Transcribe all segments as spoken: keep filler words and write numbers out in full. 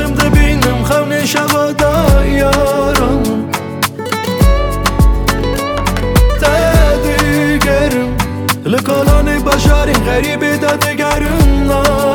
میخواستیم ببینم خونه شبادا یارم دیگرم لکالان بشاری غریبی دا دیگرم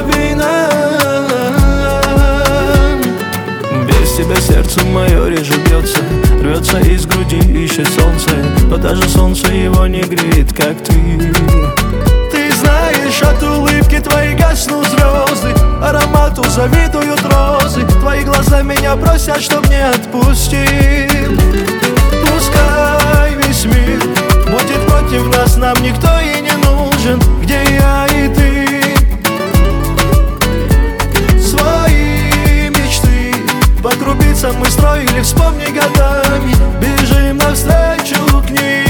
نبینم Вести без сердца мое реже бьется, рвется из груди, ищет солнце, но даже солнце его не греет, как ты. Ты знаешь, от улыбки твоей гаснут звезды, аромату завидуют розы, твои глаза меня просят, чтоб не отпустил. Пускай весь мир будет против нас, нам никто и не нужен, где я и ты. Свои мечты по крупицам мы строили, вспомни годами, бежим навстречу к ним.